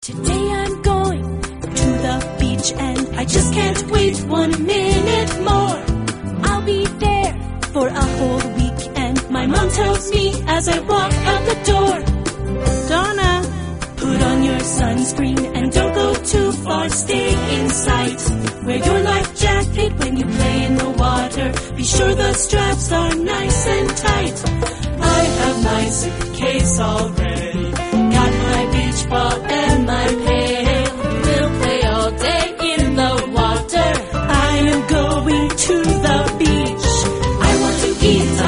Today I'm going to the beach and I just can't wait 1 minute more. I'll be there for a whole week and my mom tells me as I walk out the door, Donna, put on your sunscreen and don't go too far, stay in sight. Wear your life jacket when you play in the water. Be sure the straps are nice and tight. I have my suitcase all ready.